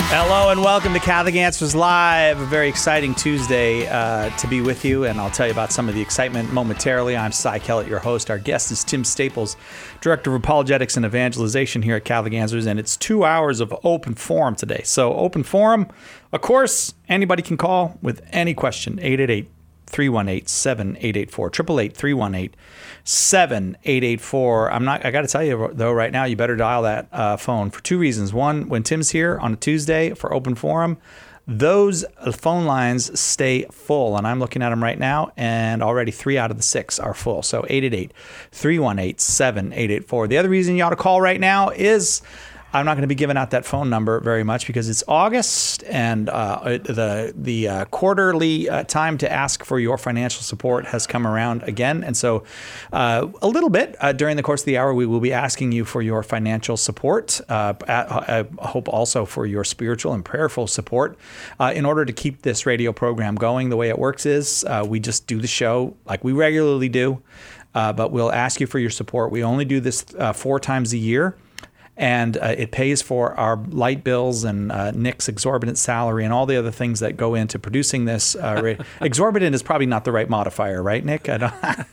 Hello and welcome to Catholic Answers Live. A very exciting Tuesday to be with you, and I'll tell you about some of the excitement momentarily. I'm Cy Kellett, your host. Our guest is Tim Staples, Director of Apologetics and Evangelization here at Catholic Answers, and it's 2 hours of open forum today. So open forum, of course, anybody can call with any question, 888-318-7884, 888-318-7884. I got to tell you, though, right now, you better dial that phone for two reasons. One, when Tim's here on a Tuesday for open forum, those phone lines stay full, and I'm looking at them right now, and already 3 out of the 6 are full. So 888-318-7884. The other reason you ought to call right now is I'm not going to be giving out that phone number very much because it's August, and the quarterly time to ask for your financial support has come around again. And so a little bit during the course of the hour, we will be asking you for your financial support. I hope also for your spiritual and prayerful support in order to keep this radio program going. The way it works is we just do the show like we regularly do, but we'll ask you for your support. We only do this 4 times a year. And it pays for our light bills and Nick's exorbitant salary and all the other things that go into producing this. Exorbitant is probably not the right modifier, right, Nick? I don't,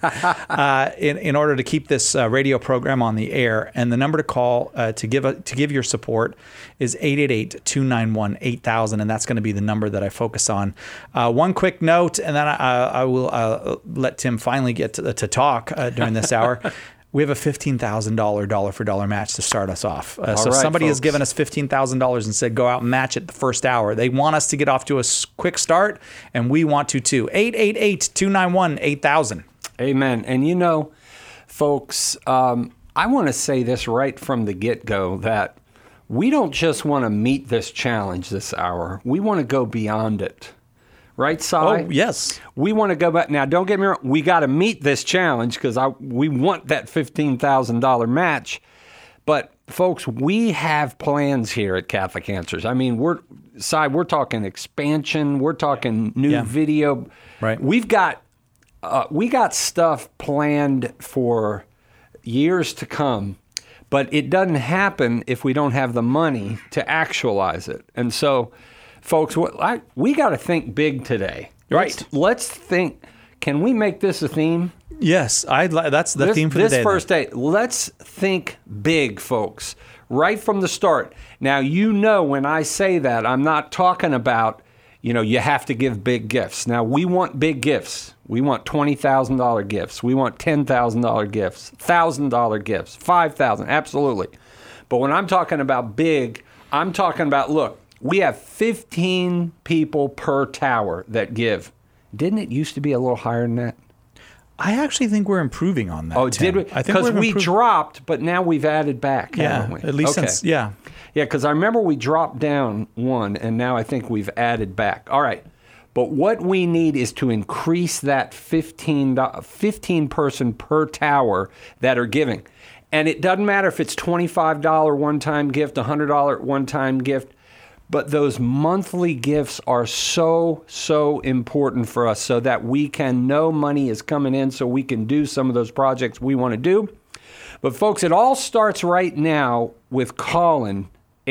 in order to keep this radio program on the air. And the number to call to give your support is 888-291-8000, and that's going to be the number that I focus on. One quick note, and then I will let Tim finally get to talk during this hour. We have a $15,000 dollar-for-dollar match to start us off. So right, somebody has given us $15,000 and said, go out and match it the first hour. They want us to get off to a quick start, and we want to too. 888-291-8000. Amen. And you know, folks, I want to say this right from the get-go, that we don't just want to meet this challenge this hour. We want to go beyond it. Right, Cy? Oh, yes. We want to go back. Now, don't get me wrong. We got to meet this challenge because we want that $15,000 match. But, folks, we have plans here at Catholic Answers. I mean, we're talking expansion. We're talking new video. Right. We got stuff planned for years to come. But it doesn't happen if we don't have the money to actualize it. And so, folks, we got to think big today. Right. Let's think. Can we make this a theme? Yes, that's the theme for the day. This first day, let's think big, folks, right from the start. Now, you know when I say that, I'm not talking about, you have to give big gifts. Now, we want big gifts. We want $20,000 gifts. We want $10,000 gifts, $1,000 gifts, $5,000, absolutely. But when I'm talking about big, I'm talking about, look, we have 15 people per tower that give. Didn't it used to be a little higher than that? I actually think we're improving on that. Oh, Tim. did we? Because we dropped, but now we've added back, haven't we? At least since, Yeah, because I remember we dropped down one, and now I think we've added back. All right. But what we need is to increase that 15 person per tower that are giving. And it doesn't matter if it's $25 one-time gift, $100 one-time gift. But those monthly gifts are so important for us so that we can know money is coming in so we can do some of those projects we want to do. But folks, it all starts right now with calling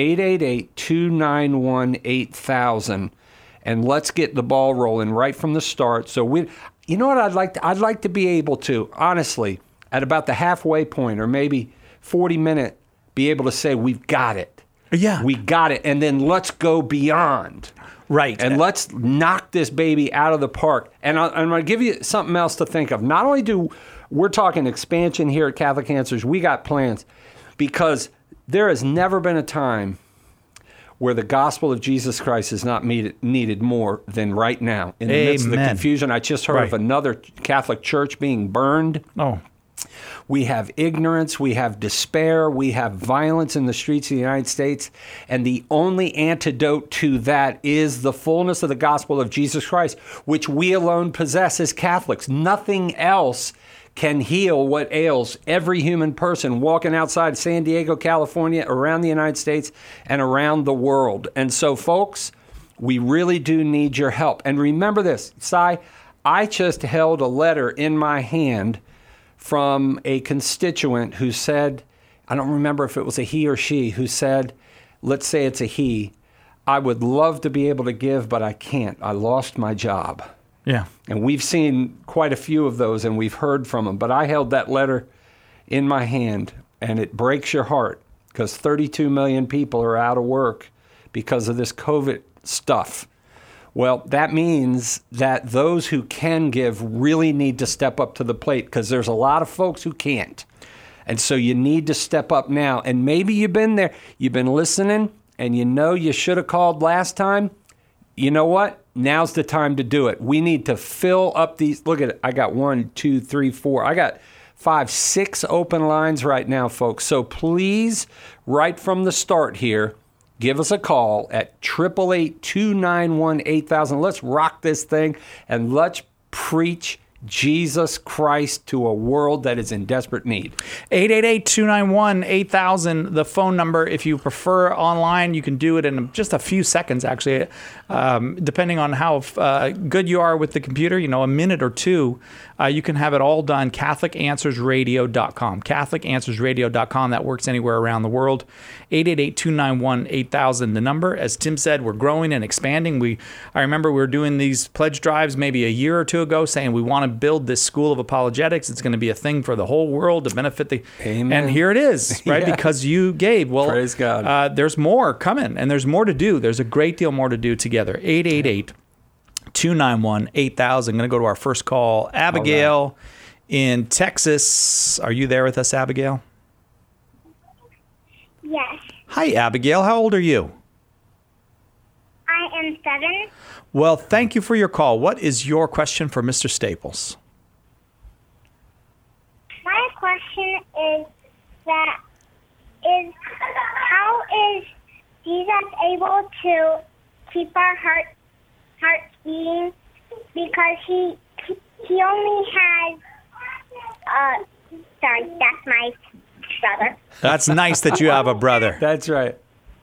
888-291-8000. And let's get the ball rolling right from the start. So you know what I'd like to be able to, honestly, at about the halfway point or maybe 40-minute, be able to say we've got it. Yeah. We got it. And then let's go beyond. Right. And let's knock this baby out of the park. And I'm going to give you something else to think of. Not only we're talking expansion here at Catholic Answers, we got plans because there has never been a time where the gospel of Jesus Christ is not needed more than right now. In the midst of the confusion, I just heard of another Catholic church being burned. Oh. We have ignorance, we have despair, we have violence in the streets of the United States, and the only antidote to that is the fullness of the gospel of Jesus Christ, which we alone possess as Catholics. Nothing else can heal what ails every human person walking outside San Diego, California, around the United States, and around the world. And so, folks, we really do need your help. And remember this, Cy, I just held a letter in my hand from a constituent who said, I don't remember if it was a he or she, who said, let's say it's a he, I would love to be able to give, but I can't. I lost my job. Yeah. And we've seen quite a few of those, and we've heard from them. But I held that letter in my hand, and it breaks your heart because 32 million people are out of work because of this COVID stuff. Well, that means that those who can give really need to step up to the plate because there's a lot of folks who can't. And so you need to step up now. And maybe you've been there. You've been listening, and you know you should have called last time. You know what? Now's the time to do it. We need to fill up these. Look at it. I got 1, 2, 3, 4. I got 5, 6 open lines right now, folks. So please, right from the start here, give us a call at 888-291-8000. Let's rock this thing, and let's preach Jesus Christ to a world that is in desperate need. 888-291-8000, the phone number. If you prefer online, you can do it in just a few seconds, actually. Depending on how good you are with the computer, a minute or two, you can have it all done. CatholicAnswersRadio.com. CatholicAnswersRadio.com. That works anywhere around the world. 888-291-8000, the number. As Tim said, we're growing and expanding. I remember we were doing these pledge drives maybe a year or two ago saying we want to build this school of apologetics. It's going to be a thing for the whole world to benefit the... Amen. And here it is, right? Yeah. Because you gave. Well, praise God. There's more coming, and there's more to do. There's a great deal more to do together. 888-291-8000. I'm going to go to our first call. Abigail in Texas. Are you there with us, Abigail? Yes. Hi, Abigail. How old are you? I am 7. Well, thank you for your call. What is your question for Mr. Staples? My question is how is Jesus able to keep our hearts beating? Because he only has sorry, that's my brother. That's nice that you have a brother. That's right.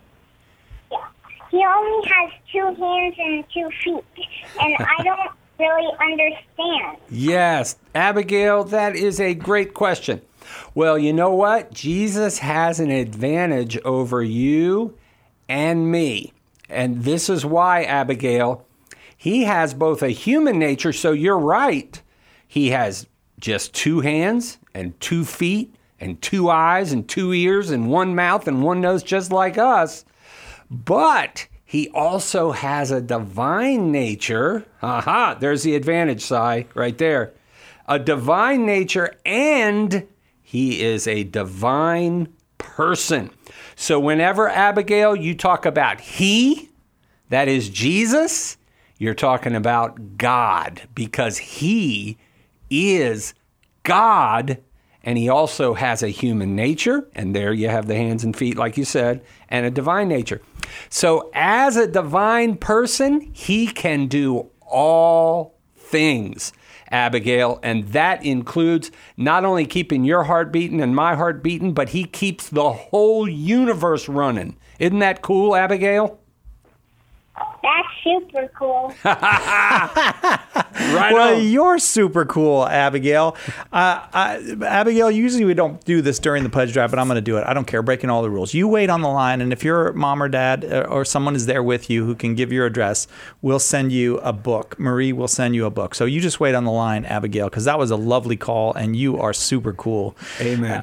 He only has 2 hands and 2 feet, and I don't really understand. Yes, Abigail, that is a great question. Well, you know what? Jesus has an advantage over you and me. And this is why, Abigail, he has both a human nature, so you're right. He has just 2 hands and 2 feet and 2 eyes and 2 ears and 1 mouth and 1 nose, just like us. But he also has a divine nature. Aha, there's the advantage, Si, right there. A divine nature, and he is a divine person. So whenever, Abigail, you talk about he, that is Jesus, you're talking about God, because he is God, and he also has a human nature, and there you have the hands and feet, like you said, and a divine nature. So as a divine person, he can do all things, Abigail, and that includes not only keeping your heart beating and my heart beating, but he keeps the whole universe running. Isn't that cool, Abigail? That's super cool. Right Well, on. you're super cool, Abigail. Abigail, usually we don't do this during the pledge drive, but I'm going to do it. I don't care, breaking all the rules. You wait on the line, and if your mom or dad or someone is there with you who can give your address, we'll send you a book. Marie will send you a book. So you just wait on the line, Abigail, because that was a lovely call, and you are super cool. Amen.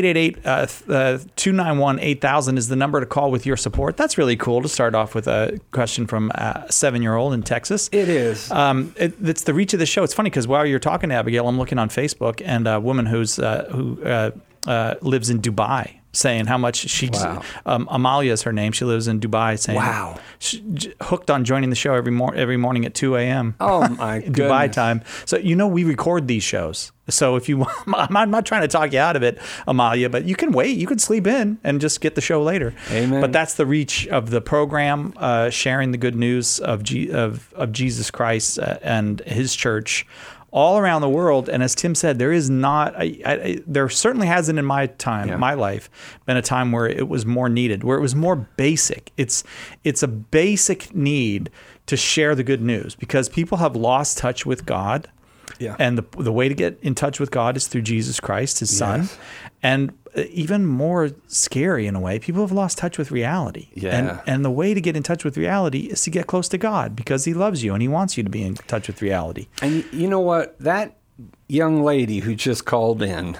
888-291-8000 is the number to call with your support. That's really cool to start off with a question from a 7-year-old in Texas. It is. It's the reach of the show. It's funny because while you're talking to Abigail, I'm looking on Facebook, and a woman who lives in Dubai saying how much she Amalia is her name. She lives in Dubai, saying Wow. Hooked on joining the show every morning at 2 a.m. Oh my goodness. Dubai time. So we record these shows. So if you, I'm not trying to talk you out of it, Amalia, but you can wait. You can sleep in and just get the show later. Amen. But that's the reach of the program, sharing the good news of Jesus Christ and His church all around the world. And as Tim said, there is not, there certainly hasn't in my time, my life, been a time where it was more needed, where it was more basic. It's a basic need to share the good news because people have lost touch with God. Yeah. And the way to get in touch with God is through Jesus Christ, his son. Yes. And even more scary in a way, people have lost touch with reality. Yeah. And the way to get in touch with reality is to get close to God because he loves you and he wants you to be in touch with reality. And you know what? That young lady who just called in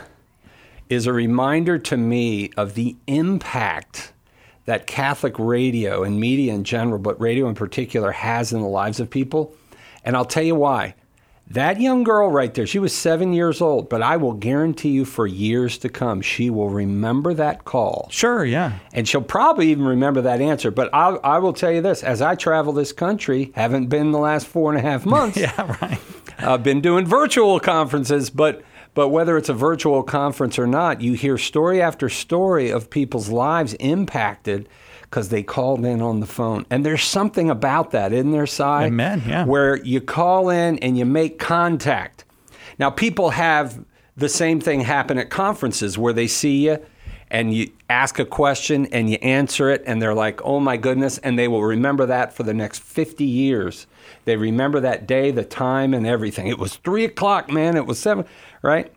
is a reminder to me of the impact that Catholic radio and media in general, but radio in particular, has in the lives of people. And I'll tell you why. That young girl right there, she was 7 years old, but I will guarantee you for years to come, she will remember that call. Sure, yeah. And she'll probably even remember that answer. But I will tell you this, as I travel this country, haven't been the last 4.5 months. Yeah, right. I've been doing virtual conferences, but whether it's a virtual conference or not, you hear story after story of people's lives impacted because they called in on the phone. And there's something about that, isn't there, Si? Amen, yeah. Where you call in and you make contact. Now, people have the same thing happen at conferences where they see you and you ask a question and you answer it and they're like, oh my goodness, and they will remember that for the next 50 years. They remember that day, the time, and everything. It was 3 o'clock, man. It was 7, right?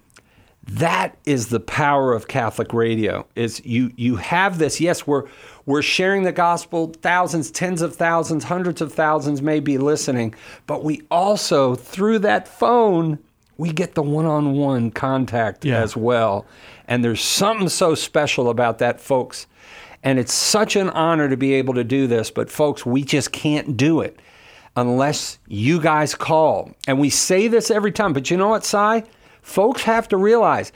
That is the power of Catholic radio. Is you have this, yes, we're sharing the gospel, thousands, tens of thousands, hundreds of thousands may be listening, but we also, through that phone, we get the one-on-one contact as well. And there's something so special about that, folks. And it's such an honor to be able to do this, but folks, we just can't do it unless you guys call. And we say this every time, but you know what, Si? Folks have to realize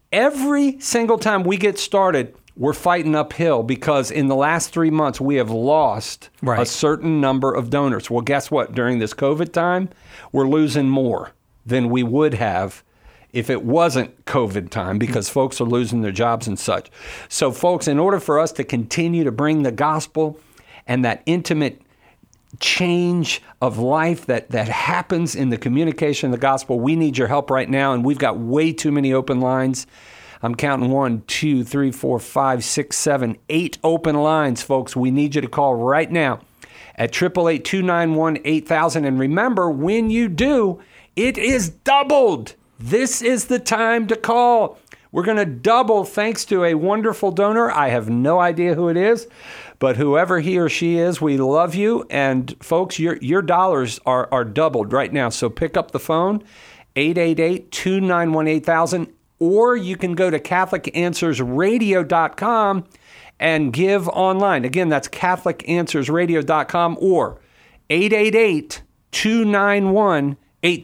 every single time we get started, we're fighting uphill because in the last 3 months, we have lost a certain number of donors. Well, guess what? During this COVID time, we're losing more than we would have if it wasn't COVID time because folks are losing their jobs and such. So, folks, in order for us to continue to bring the gospel and that intimate change of life that happens in the communication of the gospel, we need your help right now, and we've got way too many open lines. I'm counting 1, 2, 3, 4, 5, 6, 7, 8 open lines, folks. We need you to call right now at 888-291-8000. And remember, when you do, it is doubled. This is the time to call. We're going to double thanks to a wonderful donor. I have no idea who it is, but whoever he or she is, we love you. And folks, your dollars are doubled right now. So pick up the phone, 888-291-8000, or you can go to CatholicAnswersRadio.com and give online. Again, that's CatholicAnswersRadio.com or 888-291-8000.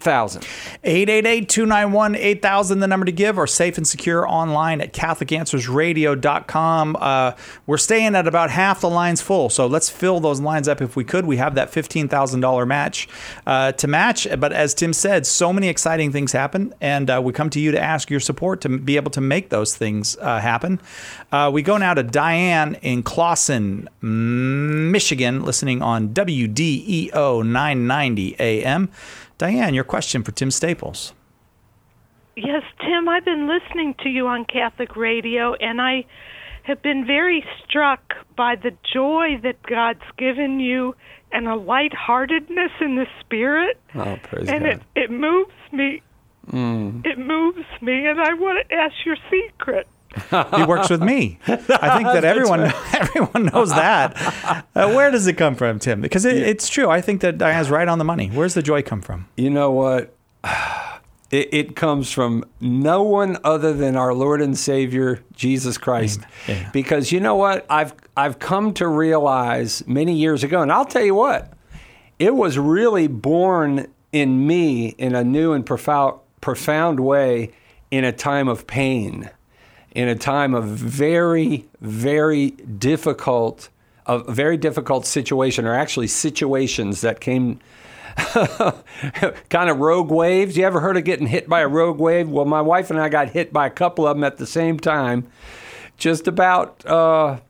888-291-8000, the number to give, or safe and secure online at CatholicAnswersRadio.com. We're staying at about half the lines full, so let's fill those lines up if we could. We have that $15,000 match to match, but as Tim said, so many exciting things happen, and we come to you to ask your support to be able to make those things happen. We go now to Diane in Clawson, Michigan, listening on WDEO 990 AM. Diane, your question for Tim Staples. Yes, Tim, I've been listening to you on Catholic radio, and I have been very struck by the joy that God's given you and a lightheartedness in the spirit. Oh, praise God. And it moves me. It moves me, and I want to ask your secret. He works with me. I think that everyone knows that. Where does it come from, Tim? Because it's true. I think that Diane's right on the money. Where's the joy come from? You know what? It comes from no one other than our Lord and Savior, Jesus Christ. Yeah. Because you know what? I've come to realize many years ago, and I'll tell you what, it was really born in me in a new and profound way in a time of pain. In a time of very, very difficult situation, or actually situations that came kind of rogue waves. You ever heard of getting hit by a rogue wave? Well, my wife and I got hit by a couple of them at the same time, just about 4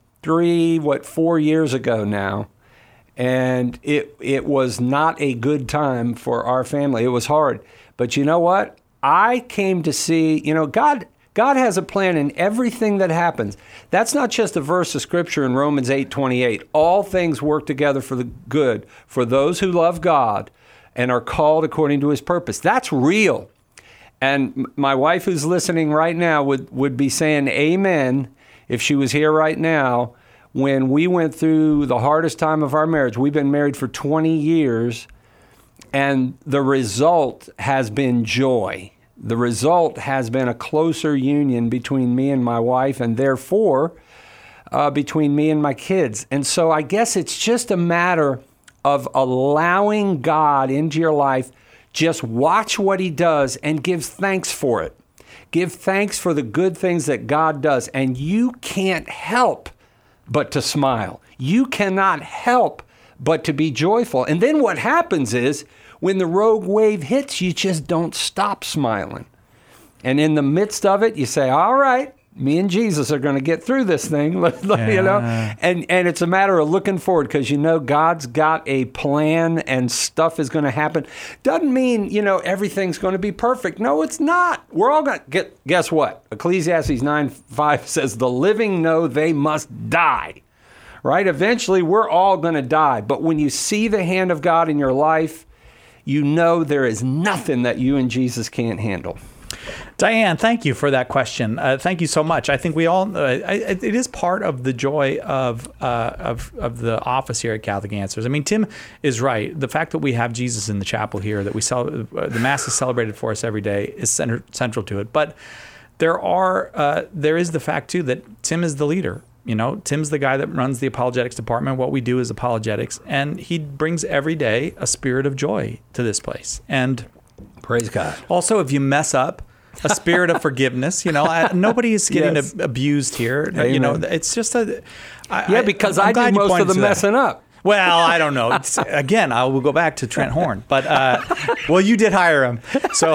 years ago now. And it was not a good time for our family. It was hard. But you know what? I came to see, God has a plan in everything that happens. That's not just a verse of Scripture in Romans 8:28. All things work together for the good for those who love God and are called according to His purpose. That's real. And my wife who's listening right now would be saying amen if she was here right now. When we went through the hardest time of our marriage, we've been married for 20 years, and the result has been joy. The result has been a closer union between me and my wife, and therefore between me and my kids. And so I guess it's just a matter of allowing God into your life. Just watch what he does and give thanks for it. Give thanks for the good things that God does, and you can't help but to smile. You cannot help but to be joyful. And then what happens is, when the rogue wave hits, you just don't stop smiling. And in the midst of it, you say, all right, me and Jesus are going to get through this thing, you know? And it's a matter of looking forward, because you know God's got a plan and stuff is going to happen. Doesn't mean, you know, everything's going to be perfect. No, it's not. We're all going to guess what? Ecclesiastes 9:5 says, the living know they must die, right? Eventually, we're all going to die. But when you see the hand of God in your life, you know there is nothing that you and Jesus can't handle. Diane, thank you for that question. Thank you so much. I think we all, it is part of the joy of the office here at Catholic Answers. I mean, Tim is right. The fact that we have Jesus in the chapel here, that the Mass is celebrated for us every day, is central to it. But there is the fact, too, that Tim is the leader. You know, Tim's the guy that runs the apologetics department. What we do is apologetics. And he brings every day a spirit of joy to this place. And praise God. Also, if you mess up, a spirit of forgiveness. You know, nobody is getting abused here. Amen. You know, it's just because I do most of the messing up. Well, I don't know. Again, I will go back to Trent Horn. But, well, you did hire him. So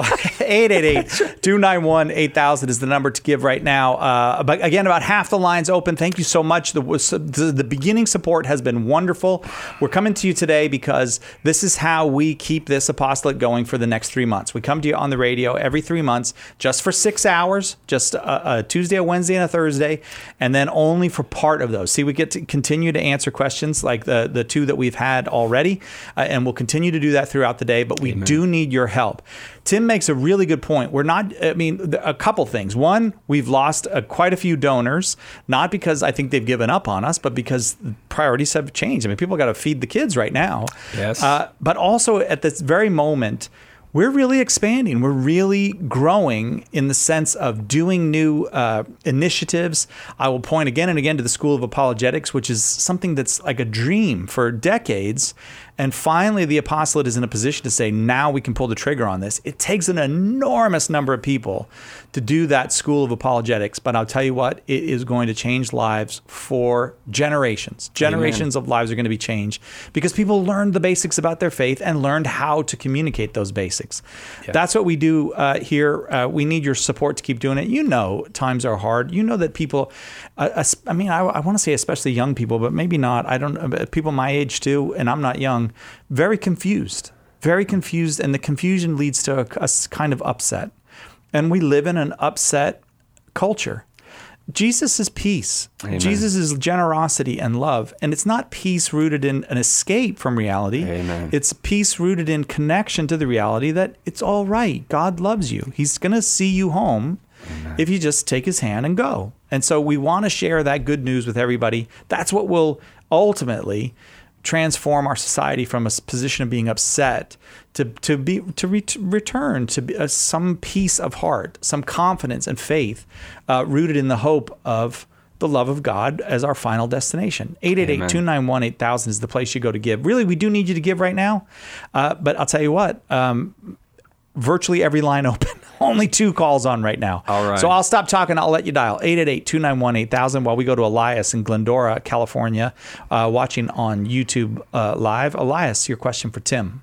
888-291-8000 is the number to give right now. But again, about half the lines open. Thank you so much. The beginning support has been wonderful. We're coming to you today because this is how we keep this apostolate going for the next 3 months. We come to you on the radio every 3 months, just for 6 hours, just a Tuesday, a Wednesday, and a Thursday, and then only for part of those. See, we get to continue to answer questions like the two that we've had already, and we'll continue to do that throughout the day, but we do need your help. Tim makes a really good point. We're not, I mean, a couple things. One, we've lost quite a few donors, not because I think they've given up on us, but because priorities have changed. I mean, people got to feed the kids right now. Yes. But also at this very moment, we're really expanding. We're really growing in the sense of doing new initiatives. I will point again and again to the School of Apologetics, which is something that's like a dream for decades. And finally, the apostolate is in a position to say, now we can pull the trigger on this. It takes an enormous number of people to do that School of Apologetics. But I'll tell you what, it is going to change lives for generations. Generations of lives are going to be changed because people learned the basics about their faith and learned how to communicate those basics. Yeah. That's what we do here. We need your support to keep doing it. You know, times are hard. You know that people, I want to say especially young people, but maybe not. I don't know, people my age too, and I'm not young. Very confused, and the confusion leads to a kind of upset. And we live in an upset culture. Jesus is peace. Amen. Jesus is generosity and love. And it's not peace rooted in an escape from reality. Amen. It's peace rooted in connection to the reality that it's all right. God loves you. He's going to see you home. Amen. If you just take his hand and go. And so we want to share that good news with everybody. That's what will ultimately transform our society from a position of being upset to return to some peace of heart, some confidence and faith rooted in the hope of the love of God as our final destination. 888-291-8000 is the place you go to give. Really, we do need you to give right now. But I'll tell you what, virtually every line open. Only 2 calls on right now. All right. So I'll stop talking. I'll let you dial 888-291-8000 while we go to Elias in Glendora, California, watching on YouTube Live. Elias, your question for Tim.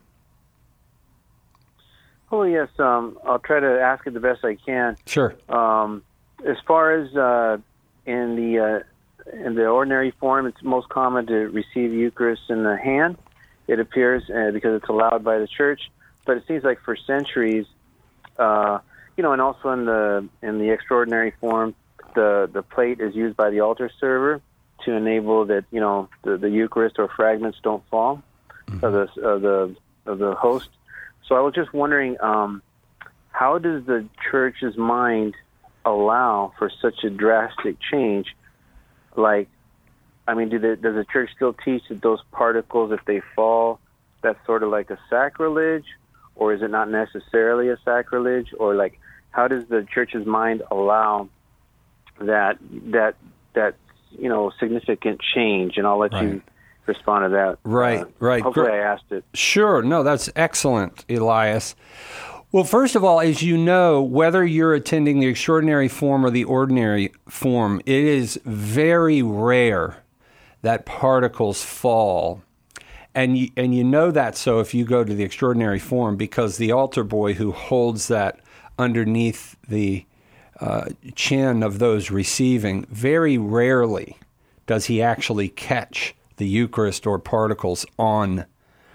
Oh, yes. I'll try to ask it the best I can. Sure. As far as in the ordinary form, it's most common to receive Eucharist in the hand, it appears, because it's allowed by the Church. But it seems like for centuries, and also in the extraordinary form, the plate is used by the altar server to enable that the Eucharist or fragments don't fall of the host. So I was just wondering, how does the church's mind allow for such a drastic change? Like, I mean, does the church still teach that those particles, if they fall, that's sort of like a sacrilege, or is it not necessarily a sacrilege? Or like, how does the church's mind allow that significant change? And I'll let you respond to that. Right. Hopefully I asked it. Sure. No, that's excellent, Elias. Well, first of all, as you know, whether you're attending the extraordinary form or the ordinary form, it is very rare that particles fall. And you know that so if you go to the extraordinary form, because the altar boy who holds that underneath the chin of those receiving, very rarely does he actually catch the Eucharist or particles on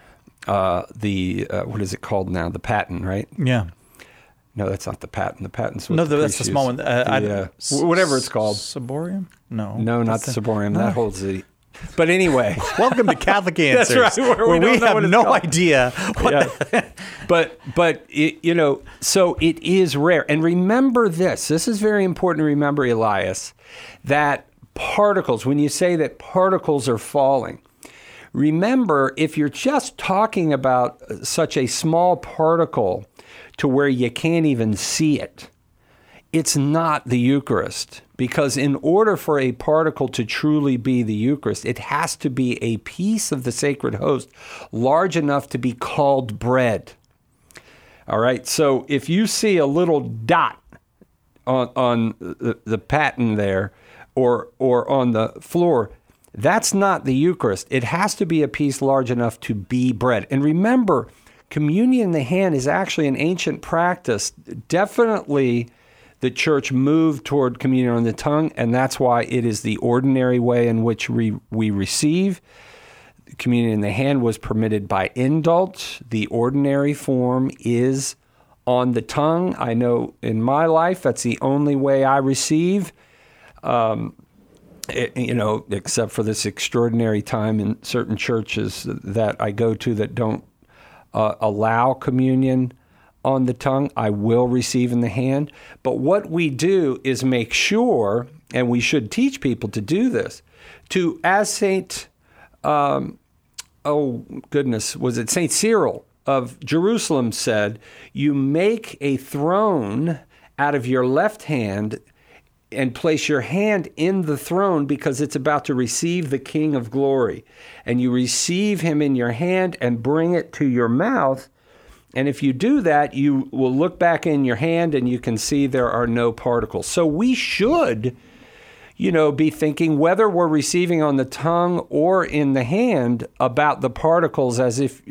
what is it called now? The paten, right? Yeah. No, that's not the paten. The paten's what No, the that's the priests small use. one. Whatever it's called. Ciborium? No. No, not the ciborium. That holds the... But anyway. Welcome to Catholic Answers. That's right. Where we don't know have what it's no called. idea. But so it is rare. And remember this. This is very important to remember, Elias, that particles, when you say that particles are falling, remember, if you're just talking about such a small particle to where you can't even see it, it's not the Eucharist. Because in order for a particle to truly be the Eucharist, it has to be a piece of the sacred host large enough to be called bread. All right, so if you see a little dot on the paten there or on the floor, that's not the Eucharist. It has to be a piece large enough to be bread. And remember, communion in the hand is actually an ancient practice. Definitely the church moved toward communion on the tongue, and that's why it is the ordinary way in which we receive. Communion in the hand was permitted by indult. The ordinary form is on the tongue. I know in my life that's the only way I receive, except for this extraordinary time in certain churches that I go to that don't allow communion on the tongue. I will receive in the hand. But what we do is make sure, and we should teach people to do this, as St. was it St. Cyril of Jerusalem said, you make a throne out of your left hand and place your hand in the throne because it's about to receive the King of Glory. And you receive him in your hand and bring it to your mouth. And if you do that, you will look back in your hand and you can see there are no particles. So we should, be thinking whether we're receiving on the tongue or in the hand about the particles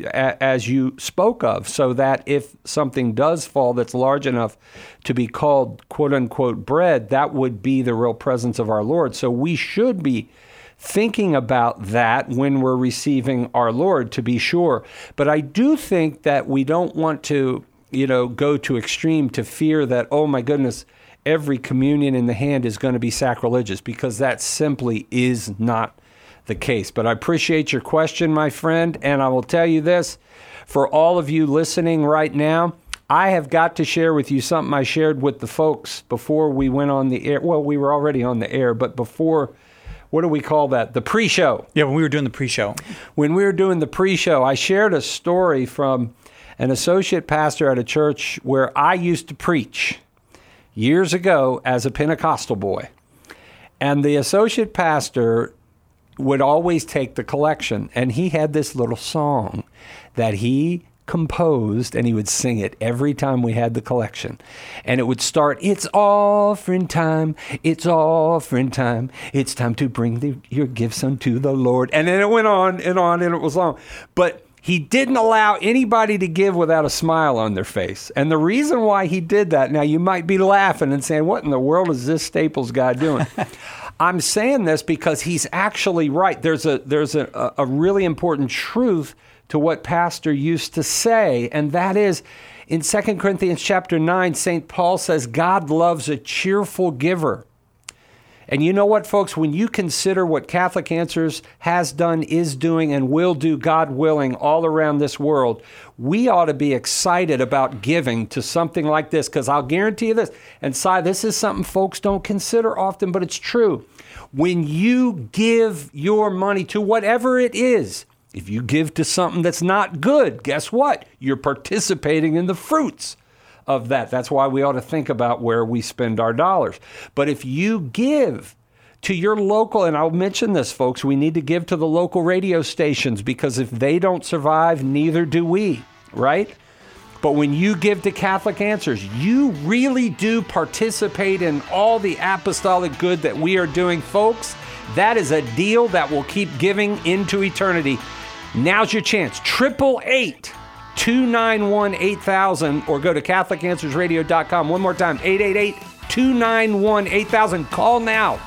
as you spoke of, so that if something does fall that's large enough to be called quote unquote bread, that would be the real presence of our Lord. So we should be thinking about that when we're receiving our Lord, to be sure. But I do think that we don't want to, go to extreme to fear that, oh my goodness, every communion in the hand is going to be sacrilegious, because that simply is not the case. But I appreciate your question, my friend, and I will tell you this, for all of you listening right now, I have got to share with you something I shared with the folks before we went on the air. Well, we were already on the air, but before... What do we call that? The pre-show. Yeah, when we were doing the pre-show. When we were doing the pre-show, I shared a story from an associate pastor at a church where I used to preach years ago as a Pentecostal boy. And the associate pastor would always take the collection. And he had this little song that he composed, and he would sing it every time we had the collection. And it would start, it's offering time, it's offering time, it's time to bring your gifts unto the Lord. And then it went on, and it was long. But he didn't allow anybody to give without a smile on their face. And the reason why he did that, now you might be laughing and saying, what in the world is this Staples guy doing? I'm saying this because he's actually right. There's a really important truth to what Pastor used to say, and that is, in 2 Corinthians chapter 9, St. Paul says, God loves a cheerful giver. And you know what, folks? When you consider what Catholic Answers has done, is doing, and will do, God willing, all around this world, we ought to be excited about giving to something like this, because I'll guarantee you this, and Si, this is something folks don't consider often, but it's true. When you give your money to whatever it is, if you give to something that's not good, guess what? You're participating in the fruits of that. That's why we ought to think about where we spend our dollars. But if you give to your local, and I'll mention this, folks, we need to give to the local radio stations, because if they don't survive, neither do we, right? But when you give to Catholic Answers, you really do participate in all the apostolic good that we are doing, folks. That is a deal that will keep giving into eternity. Now's your chance. 888-291-8000, or go to CatholicAnswersRadio.com. One more time, 888-291-8000. Call now.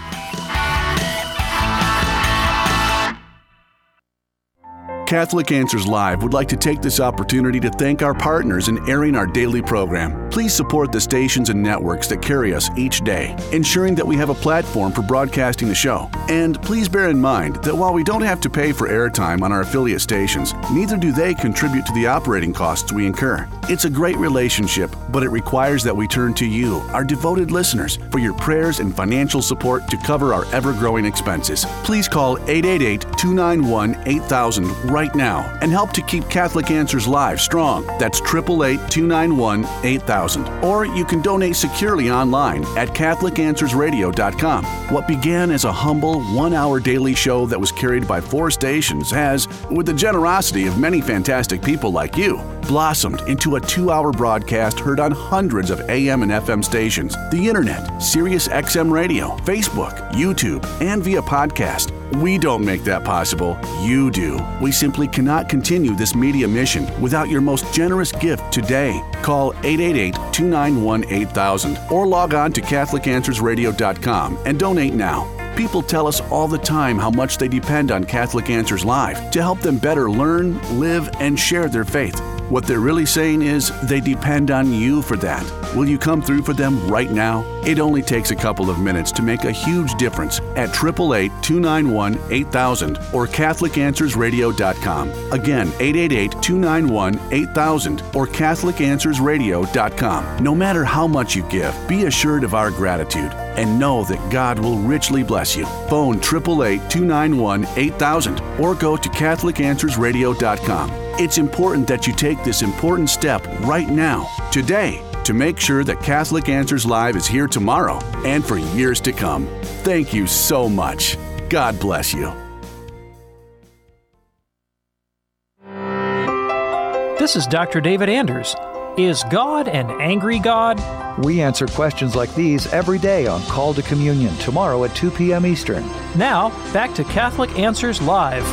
Catholic Answers Live would like to take this opportunity to thank our partners in airing our daily program. Please support the stations and networks that carry us each day, ensuring that we have a platform for broadcasting the show. And please bear in mind that while we don't have to pay for airtime on our affiliate stations, neither do they contribute to the operating costs we incur. It's a great relationship, but it requires that we turn to you, our devoted listeners, for your prayers and financial support to cover our ever-growing expenses. Please call 888-291-8000 right now and help to keep Catholic Answers Live strong. That's 888-291-8000. Or you can donate securely online at CatholicAnswersRadio.com. What began as a humble one-hour daily show that was carried by 4 stations has, with the generosity of many fantastic people like you, blossomed into a 2-hour broadcast heard on hundreds of AM and FM stations, the internet, Sirius XM Radio, Facebook, YouTube, and via podcast. We don't make that possible. You do. We simply cannot continue this media mission without your most generous gift today. Call 888-291-8000 or log on to CatholicAnswersRadio.com and donate now. People tell us all the time how much they depend on Catholic Answers Live to help them better learn, live, and share their faith. What they're really saying is they depend on you for that. Will you come through for them right now? It only takes a couple of minutes to make a huge difference at 888-291-8000 or CatholicAnswersRadio.com. Again, 888-291-8000 or CatholicAnswersRadio.com. No matter how much you give, be assured of our gratitude and know that God will richly bless you. Phone 888-291-8000 or go to CatholicAnswersRadio.com. It's important that you take this important step right now, today, to make sure that Catholic Answers Live is here tomorrow and for years to come. Thank you so much. God bless you. This is Dr. David Anders. Is God an angry God? We answer questions like these every day on Call to Communion, tomorrow at 2 p.m. Eastern. Now, back to Catholic Answers Live.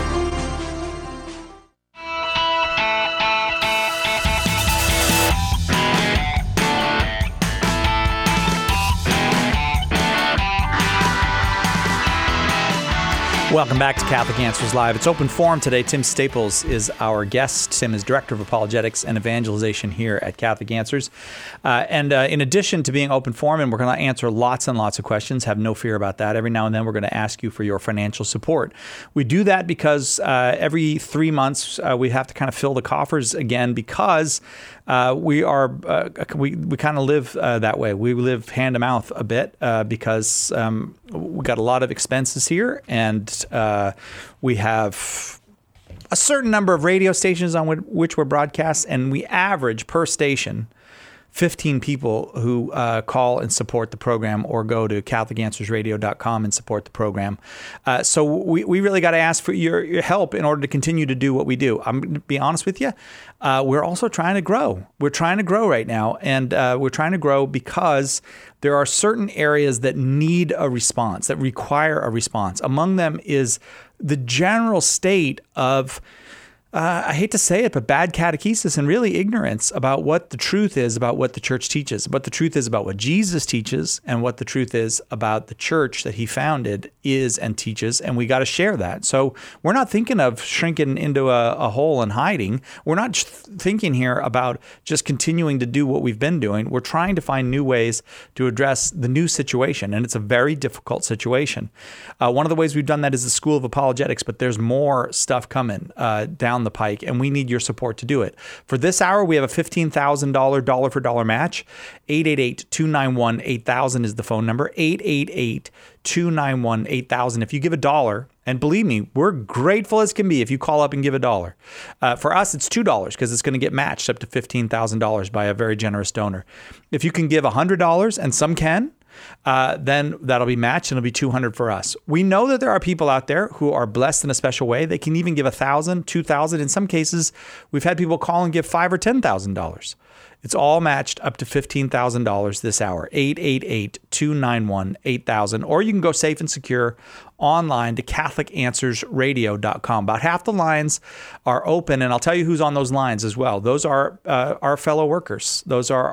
Welcome back to Catholic Answers Live. It's open forum today. Tim Staples is our guest. Tim is Director of Apologetics and Evangelization here at Catholic Answers. And in addition to being open forum, and we're going to answer lots and lots of questions, have no fear about that. Every now and then we're going to ask you for your financial support. We do that because every 3 months we have to kind of fill the coffers again, because we kind of live that way. We live hand to mouth a bit because we got a lot of expenses here, and we have a certain number of radio stations on which we're broadcast, and we average per station 15 people who call and support the program, or go to CatholicAnswersRadio.com and support the program. So we really got to ask for your help in order to continue to do what we do. I'm going to be honest with you. We're also trying to grow. We're trying to grow right now, and we're trying to grow because there are certain areas that need a response, that require a response. Among them is the general state of I hate to say it, but bad catechesis and really ignorance about what the truth is about what the church teaches, what the truth is about what Jesus teaches, and what the truth is about the church that he founded is and teaches, and we got to share that. So we're not thinking of shrinking into a hole and hiding. We're not thinking here about just continuing to do what we've been doing. We're trying to find new ways to address the new situation, and it's a very difficult situation. One of the ways we've done that is the School of Apologetics, but there's more stuff coming down the pike, and we need your support to do it. For this hour, we have a $15,000 dollar for dollar match. 888-291-8000 is the phone number. 888-291-8000. If you give $1, and believe me, we're grateful as can be if you call up and give $1. For us, it's $2 because it's going to get matched up to $15,000 by a very generous donor. If you can give $100, and some can, then that'll be matched and it'll be $200 for us. We know that there are people out there who are blessed in a special way. They can even give $1,000, $2,000. In some cases, we've had people call and give $5,000 or $10,000. It's all matched up to $15,000 this hour. 888-291-8000. Or you can go safe and secure online to CatholicAnswersRadio.com. About half the lines are open, and I'll tell you who's on those lines as well. Those are our fellow workers. Those are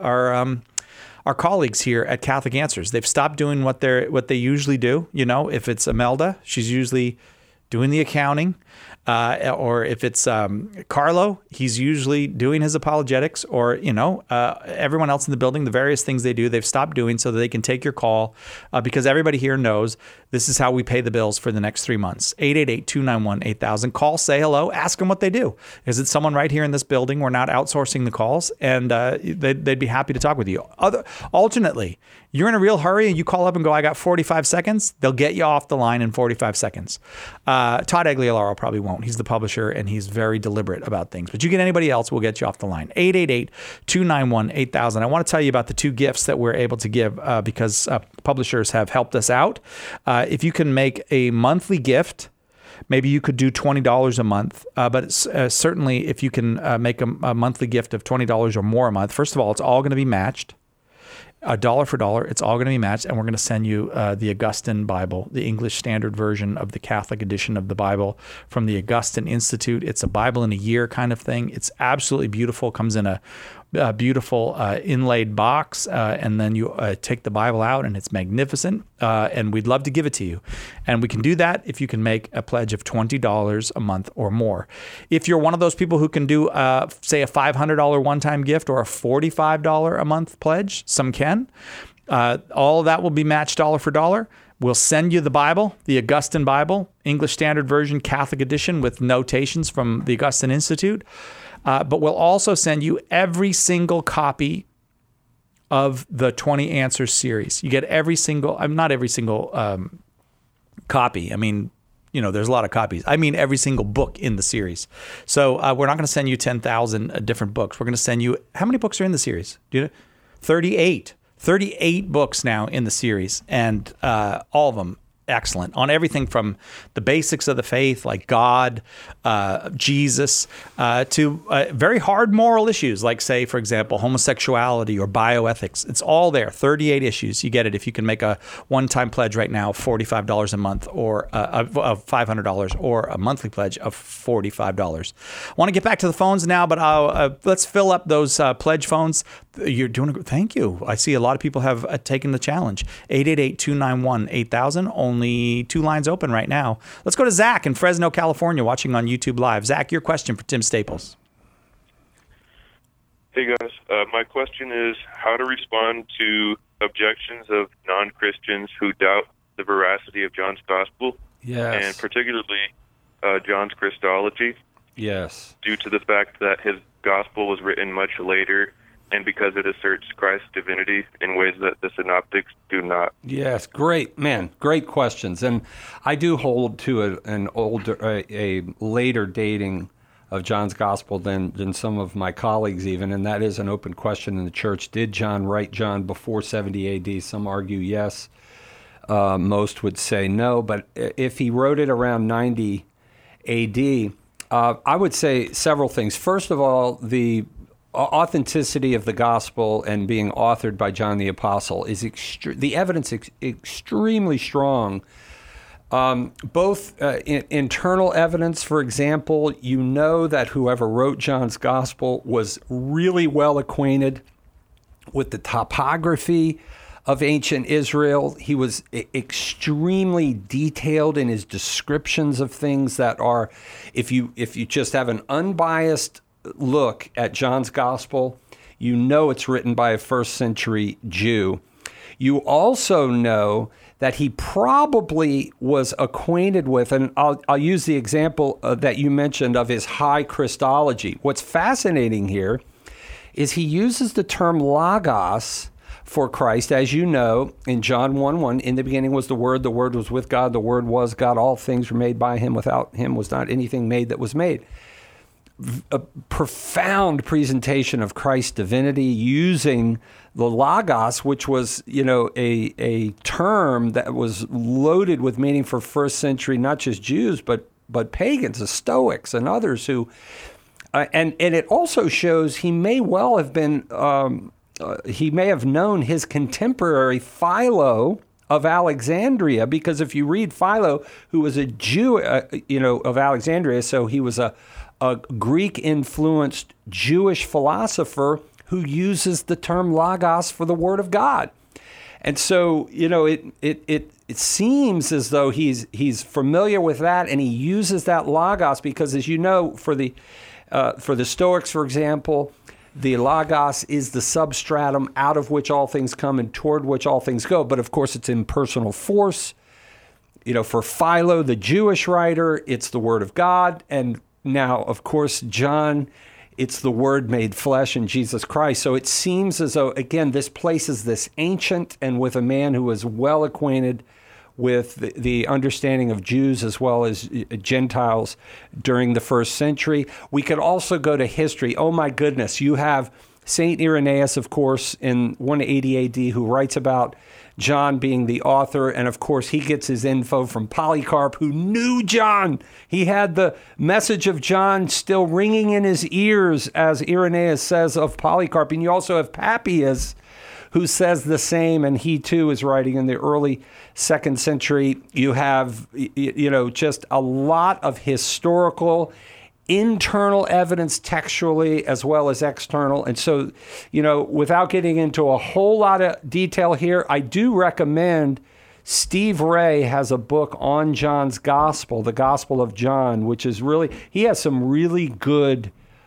our colleagues here at Catholic Answers. They've stopped doing what they usually do. You know, if it's Imelda, she's usually doing the accounting. Or if it's Carlo, he's usually doing his apologetics, or, everyone else in the building, the various things they do, they've stopped doing so that they can take your call because everybody here knows this is how we pay the bills for the next 3 months. 888-291-8000. Call, say hello, ask them what they do. Is it someone right here in this building? We're not outsourcing the calls, and they'd be happy to talk with you. Alternately, you're in a real hurry and you call up and go, I got 45 seconds. They'll get you off the line in 45 seconds. Todd Agliolaro probably won't. He's the publisher and he's very deliberate about things. But you get anybody else, we'll get you off the line. 888-291-8000. I want to tell you about the two gifts that we're able to give because publishers have helped us out. If you can make a monthly gift, maybe you could do $20 a month, but certainly if you can make a monthly gift of $20 or more a month, first of all, it's all going to be matched. $1 for $1, it's all going to be matched, and we're going to send you the Augustine Bible, the English Standard Version of the Catholic edition of the Bible from the Augustine Institute. It's a Bible in a year kind of thing. It's absolutely beautiful. Comes in a beautiful inlaid box, and then you take the Bible out, and it's magnificent, and we'd love to give it to you. And we can do that if you can make a pledge of $20 a month or more. If you're one of those people who can do, say, a $500 one-time gift or a $45 a month pledge, some can, all of that will be matched dollar for dollar. We'll send you the Bible, the Augustine Bible, English Standard Version, Catholic edition with notations from the Augustine Institute. But we'll also send you every single copy of the 20 Answers series. You get every single, not every single copy. I mean, there's a lot of copies. I mean, every single book in the series. So we're not going to send you 10,000 different books. We're going to send you, how many books are in the series? 38. 38 books now in the series, and all of them excellent on everything from the basics of the faith, like God, Jesus, to very hard moral issues, like, say, for example, homosexuality or bioethics. It's all there. 38 issues. You get it if you can make a one-time pledge right now, $45 a month, or of $500, or a monthly pledge of $45. I want to get back to the phones now, but let's fill up those pledge phones. You're doing a good. Thank you. I see a lot of people have taken the challenge. 888-291-8000. Only 2 lines open right now. Let's go to Zach in Fresno, California, watching on YouTube Live. Zach, your question for Tim Staples. Hey, guys. My question is how to respond to objections of non-Christians who doubt the veracity of John's gospel. Yes. And particularly John's Christology. Yes. Due to the fact that his gospel was written much later, and because it asserts Christ's divinity in ways that the synoptics do not. Yes, great, man, great questions. And I do hold to a later dating of John's gospel than some of my colleagues even, and that is an open question in the church. Did John write John before 70 AD? Some argue yes. Most would say no. But if he wrote it around 90 AD, I would say several things. First of all, the authenticity of the gospel and being authored by John the Apostle is the evidence extremely strong Both internal evidence, for example, you know that whoever wrote John's Gospel was really well acquainted with the topography of ancient Israel. He was extremely detailed in his descriptions of things that are, if you just have an unbiased look at John's Gospel, you know it's written by a first century Jew. You also know that he probably was acquainted with, and I'll use the example that you mentioned of his high Christology. What's fascinating here is he uses the term logos for Christ. As you know, in John 1:1, in the beginning was the Word was with God, the Word was God, all things were made by him, without him was not anything made that was made. A profound presentation of Christ's divinity using the logos, which was, a term that was loaded with meaning for first century, not just Jews, but pagans, the Stoics and others who, and it also shows he may well have been, he may have known his contemporary Philo of Alexandria, because if you read Philo, who was a Jew, of Alexandria, so he was a Greek-influenced Jewish philosopher who uses the term logos for the Word of God. And so, it seems as though he's familiar with that, and he uses that logos because, as you know, for the Stoics, for example, the logos is the substratum out of which all things come and toward which all things go. But of course, it's impersonal force. For Philo, the Jewish writer, it's the Word of God. And now, of course, John, it's the Word made flesh in Jesus Christ. So it seems as though, again, this places this ancient and with a man who is well acquainted with the understanding of Jews as well as Gentiles during the first century. We could also go to history. Oh my goodness, you have St. Irenaeus, of course, in 180 AD, who writes about John being the author, and of course he gets his info from Polycarp, who knew John. He had the message of John still ringing in his ears, as Irenaeus says of Polycarp. And you also have Papias, who says the same, and he too is writing in the early 2nd century. You have, just a lot of historical, internal evidence textually as well as external. And so, without getting into a whole lot of detail here, I do recommend Steve Ray has a book on John's Gospel, the Gospel of John, which is really, he has some really good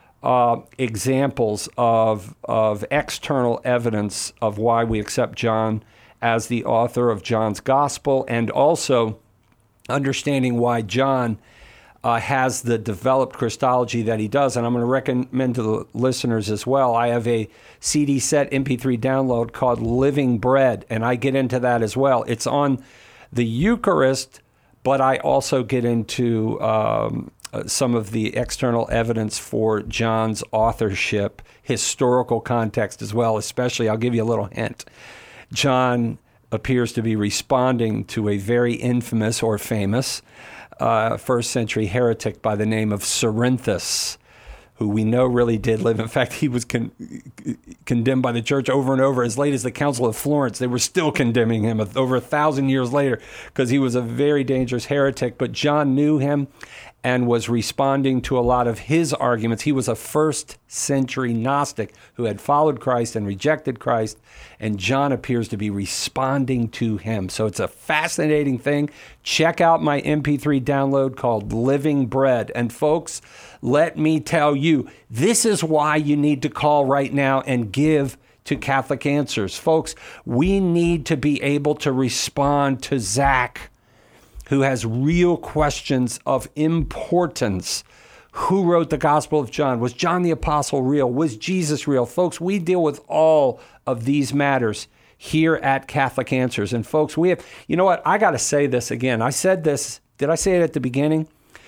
examples of external evidence of why we accept John as the author of John's Gospel, and also understanding why John has the developed Christology that he does. And I'm going to recommend to the listeners as well, I have a CD set MP3 download called Living Bread, and I get into that as well. It's on the Eucharist, but I also get into some of the external evidence for John's authorship, historical context as well, especially, I'll give you a little hint. John appears to be responding to a very infamous or famous first century heretic by the name of Cerinthus, who we know really did live. In fact, he was condemned by the church over and over. As late as the Council of Florence, they were still condemning him over 1,000 years later because he was a very dangerous heretic. But John knew him and was responding to a lot of his arguments. He was a first century Gnostic who had followed Christ and rejected Christ, and John appears to be responding to him. So it's a fascinating thing. Check out my MP3 download called Living Bread. And folks, let me tell you, this is why you need to call right now and give to Catholic Answers. Folks, we need to be able to respond to Zach, who has real questions of importance. Who wrote the Gospel of John? Was John the Apostle real? Was Jesus real? Folks, we deal with all of these matters here at Catholic Answers. And folks, we have, you know what? I got to say this again. I said this. Did I say it at the beginning?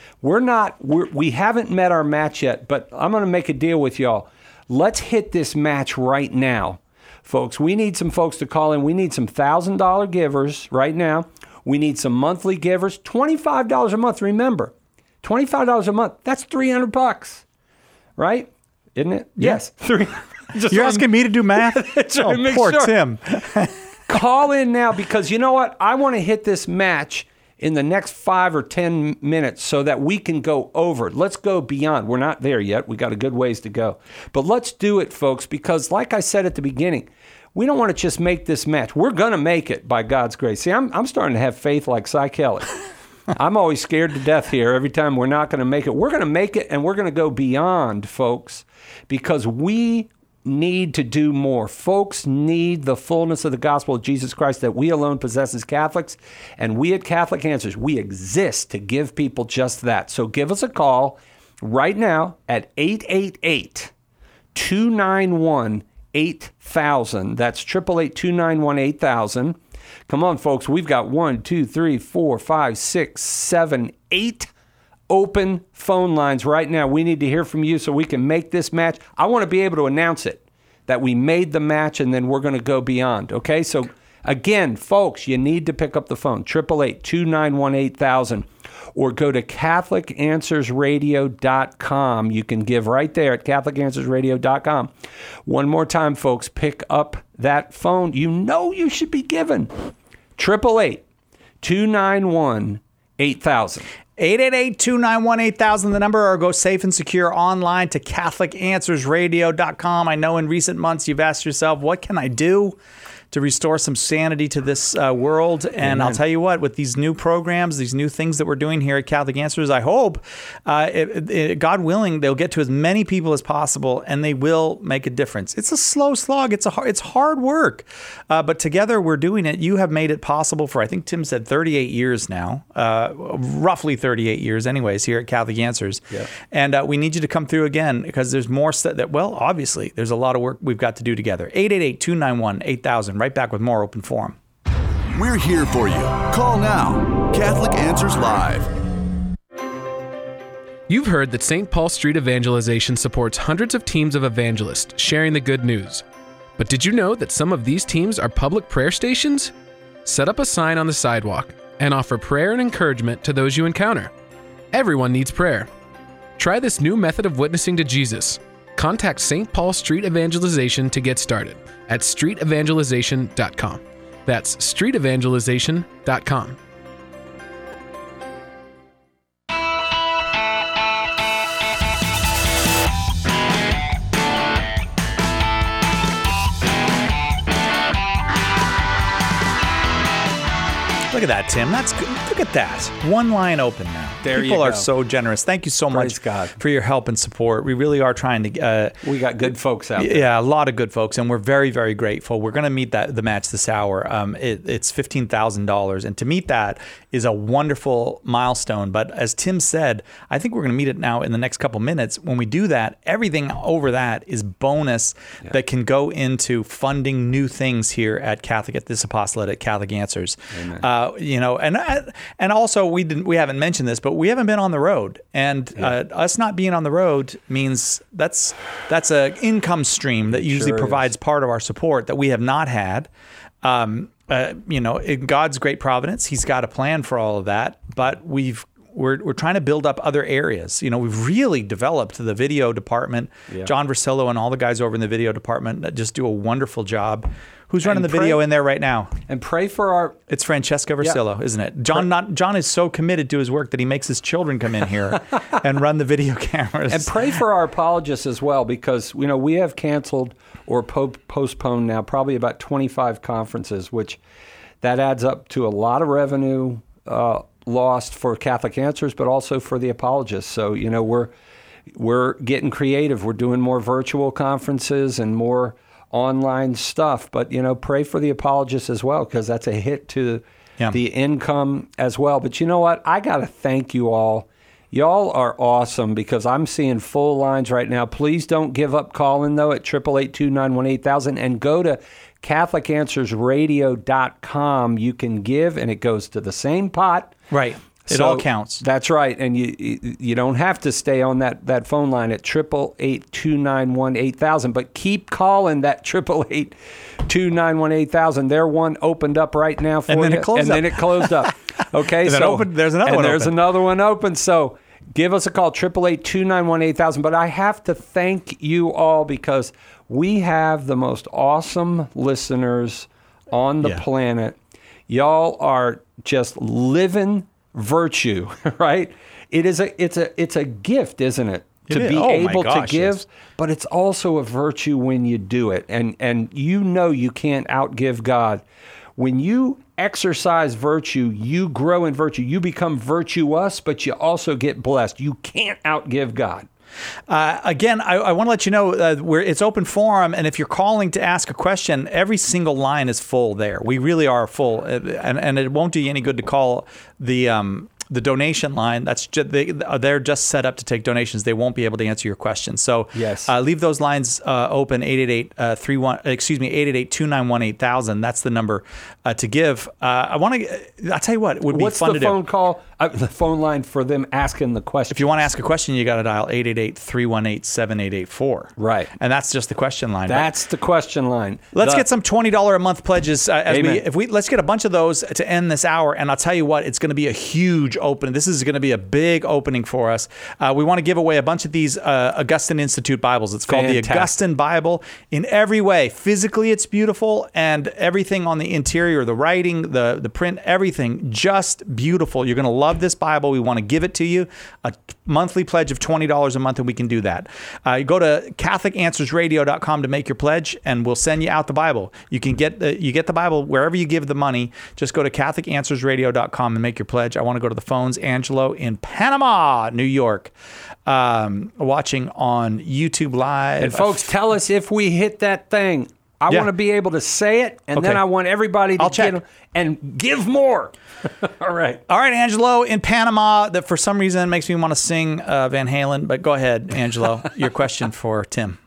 We haven't met our match yet, but I'm going to make a deal with y'all. Let's hit this match right now. Folks, we need some folks to call in. We need some $1,000 givers right now. We need some monthly givers, $25 a month. Remember, $25 a month, that's $300, right? Isn't it? Yeah. Yes. You're asking me to do math? Poor Tim. Call in now because you know what? I want to hit this match in the next 5 or 10 minutes so that we can go over. Let's go beyond. We're not there yet. We got a good ways to go. But let's do it, folks, because like I said at the beginning, we don't want to just make this match. We're going to make it by God's grace. See, I'm starting to have faith like Cy Kelly. I'm always scared to death here every time we're not going to make it. We're going to make it, and we're going to go beyond, folks, because we need to do more. Folks need the fullness of the gospel of Jesus Christ that we alone possess as Catholics. And we at Catholic Answers, we exist to give people just that. So give us a call right now at 888-291-8000. That's 888-291-8000. Come on, folks. We've got 1, 2, 3, 4, 5, 6, 7, 8 open phone lines right now. We need to hear from you so we can make this match. I want to be able to announce it, that we made the match, and then we're going to go beyond. Okay? So, again, folks, you need to pick up the phone, 888-291-8000, or go to CatholicAnswersRadio.com. You can give right there at CatholicAnswersRadio.com. One more time, folks, pick up that phone. You know you should be giving. 888-291-8000. 888-291-8000, the number, or go safe and secure online to CatholicAnswersRadio.com. I know in recent months you've asked yourself, what can I do to restore some sanity to this world? And I'll tell you what, with these new programs, these new things that we're doing here at Catholic Answers, I hope, God willing, they'll get to as many people as possible, and they will make a difference. It's a slow slog. It's hard work. But together we're doing it. You have made it possible for, I think Tim said, 38 years now, roughly 38 years anyways, here at Catholic Answers. Yeah. And we need you to come through again, because there's more that, well, obviously, there's a lot of work we've got to do together. 888-291-8000. Right back with more Open Forum. We're here for you. Call now. Catholic Answers Live. You've heard that St. Paul Street Evangelization supports hundreds of teams of evangelists sharing the good news. But did you know that some of these teams are public prayer stations? Set up a sign on the sidewalk and offer prayer and encouragement to those you encounter. Everyone needs prayer. Try this new method of witnessing to Jesus. Contact St. Paul Street Evangelization to get started at streetevangelization.com. That's streetevangelization.com. Look at that, Tim. That's good. Look at that. One line open now. People are so generous. Thank you so much for your help and support. We really are trying to... we got good folks out there. Yeah, a lot of good folks, and we're very, very grateful. We're going to meet the match this hour. It's $15,000, and to meet that is a wonderful milestone. But as Tim said, I think we're going to meet it now in the next couple minutes. When we do that, everything over that is bonus that can go into funding new things here at this apostolate at Catholic Answers. Amen. And also we haven't mentioned this, but we haven't been on the road, and us not being on the road means that's an income stream that usually provides part of our support that we have not had. In God's great providence, He's got a plan for all of that, but we're trying to build up other areas. We've really developed the video department. Yeah. John Versillo and all the guys over in the video department that just do a wonderful job. Who's running the video in there right now? And pray for our... It's Francesca Versillo, isn't it? John is so committed to his work that he makes his children come in here and run the video cameras. And pray for our apologists as well, because we have canceled or postponed now probably about 25 conferences, which that adds up to a lot of revenue lost for Catholic Answers, but also for the apologists. So we're getting creative. We're doing more virtual conferences and more online stuff, but pray for the apologists as well, because that's a hit to the income as well. But you know what? I got to thank you all. Y'all are awesome, because I'm seeing full lines right now. Please don't give up calling, though, at 888-291-8000, and go to CatholicAnswersRadio.com. You can give, and it goes to the same pot. Right. It all counts. That's right. And you don't have to stay on that phone line at 888-291-8000, but keep calling that 888-291-8000. There one opened up right now for you. Then it closed up. Okay, there's another one open. So give us a call, 888-291-8000. But I have to thank you all, because we have the most awesome listeners on the planet. Y'all are just living virtue, right? It's a gift, isn't it? To be able to give, yes. But it's also a virtue when you do it. And you know you can't outgive God. When you exercise virtue, you grow in virtue. You become virtuous, but you also get blessed. You can't outgive God. Again, I want to let you know it's open forum, and if you're calling to ask a question, every single line is full there. We really are full, and it won't do you any good to call the donation line. That's just, they're just set up to take donations. They won't be able to answer your questions. So yes. Leave those lines open. 888-291-8000. That's the number to give. I'll tell you what, it would be fun to do. What's the phone call? The phone line for them asking the question. If you want to ask a question, you got to dial 888-318-7884. Right. And that's just the question line. That's the question line. Let's get some $20 a month pledges. Let's get a bunch of those to end this hour. And I'll tell you what, it's going to be a huge opening. This is going to be a big opening for us. We want to give away a bunch of these Augustine Institute Bibles. It's called the Augustine Bible. In every way, physically it's beautiful, and everything on the interior, the writing, the print, everything, just beautiful. You're going to love this Bible. We want to give it to you. A monthly pledge of $20 a month, and we can do that. You go to CatholicAnswersRadio.com to make your pledge, and we'll send you out the Bible. You can get the Bible wherever you give the money. Just go to CatholicAnswersRadio.com and make your pledge. I want to go to the phones. Angelo in Panama, New York, watching on YouTube Live. And folks, tell us if we hit that thing. I want to be able to say it, and then I want everybody to get and give more. All right, Angelo in Panama. That for some reason makes me want to sing Van Halen. But go ahead, Angelo. Your question for Tim.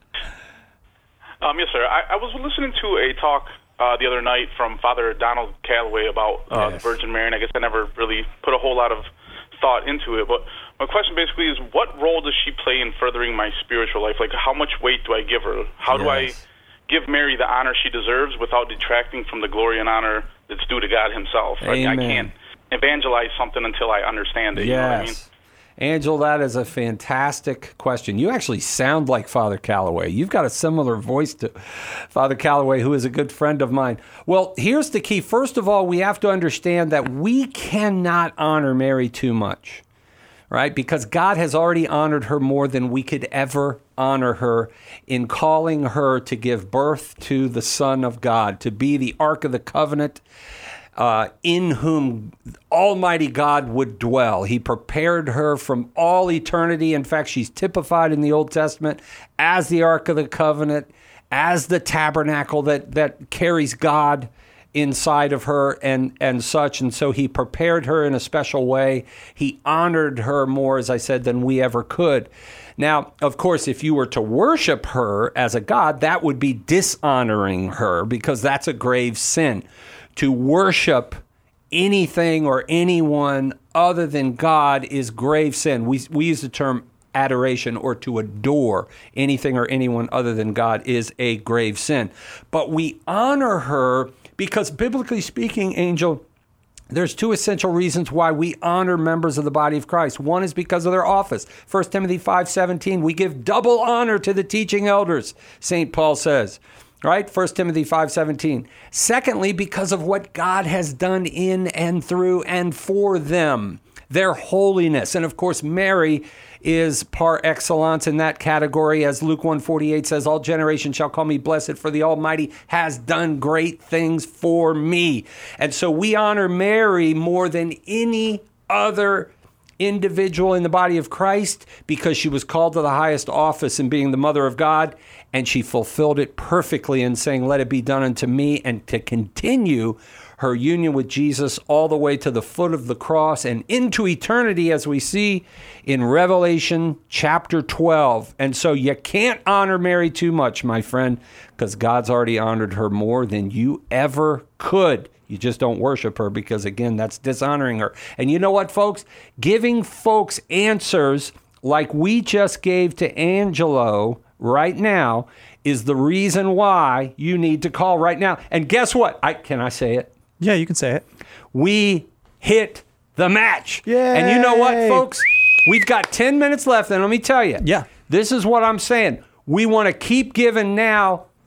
Yes, sir. I was listening to a talk the other night from Father Donald Calloway about the Virgin Mary, and I guess I never really put a whole lot of thought into it. But my question basically is, what role does she play in furthering my spiritual life? Like, how much weight do I give her? How do I give Mary the honor she deserves without detracting from the glory and honor that's due to God himself? Like, I can't evangelize something until I understand it. Yes. You know what I mean? Angel, that is a fantastic question. You actually sound like Father Calloway. You've got a similar voice to Father Calloway, who is a good friend of mine. Well, here's the key. First of all, we have to understand that we cannot honor Mary too much, right? Because God has already honored her more than we could ever honor her in calling her to give birth to the Son of God, to be the Ark of the Covenant, in whom Almighty God would dwell. He prepared her from all eternity. In fact, she's typified in the Old Testament as the Ark of the Covenant, as the tabernacle that carries God inside of her and such. And so he prepared her in a special way. He honored her more, as I said, than we ever could. Now, of course, if you were to worship her as a god, that would be dishonoring her, because that's a grave sin. To worship anything or anyone other than God is grave sin. We use the term adoration, or to adore anything or anyone other than God is a grave sin. But we honor her because, biblically speaking, Angel, there's two essential reasons why we honor members of the body of Christ. One is because of their office. 1 Timothy 5:17, we give double honor to the teaching elders, St. Paul says. Right? 1 Timothy 5:17. Secondly, because of what God has done in and through and for them, their holiness. And of course, Mary is par excellence in that category. As Luke 1:48 says, all generations shall call me blessed, for the Almighty has done great things for me. And so we honor Mary more than any other individual in the body of Christ, because she was called to the highest office in being the mother of God, and she fulfilled it perfectly in saying, let it be done unto me, and to continue her union with Jesus all the way to the foot of the cross and into eternity, as we see in Revelation chapter 12. And so you can't honor Mary too much, my friend, because God's already honored her more than you ever could. You just don't worship her because, again, that's dishonoring her. And you know what, folks? Giving folks answers like we just gave to Angelo right now is the reason why you need to call right now. And guess what? Can I say it? Yeah, you can say it. We hit the match. Yay! And you know what, folks? We've got 10 minutes left, and let me tell you. Yeah. This is what I'm saying. We want to keep giving now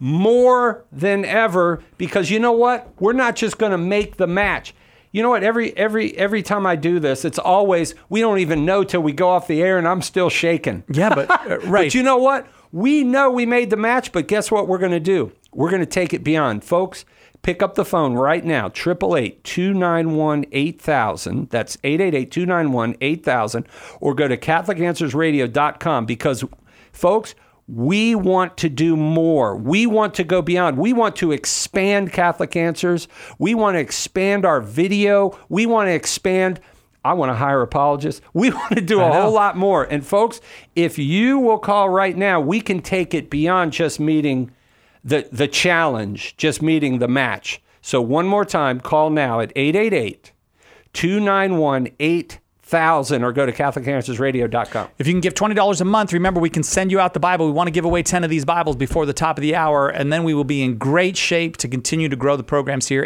more than ever, because you know what? We're not just going to make the match. You know what? Every time I do this, it's always, we don't even know till we go off the air and I'm still shaking. Yeah, but right. But you know what? We know we made the match, but guess what we're going to do? We're going to take it beyond. Folks, pick up the phone right now, 888-291-8000. That's 888-291-8000. Or go to CatholicAnswersRadio.com, because, folks, we want to do more. We want to go beyond. We want to expand Catholic Answers. We want to expand our video. We want to expand. I want to hire apologists. We want to do a whole lot more. And folks, if you will call right now, we can take it beyond just meeting the challenge, just meeting the match. So one more time, call now at 888-291-8000 or go to CatholicAnswersRadio.com. If you can give $20 a month, remember, we can send you out the Bible. We want to give away 10 of these Bibles before the top of the hour, and then we will be in great shape to continue to grow the programs here.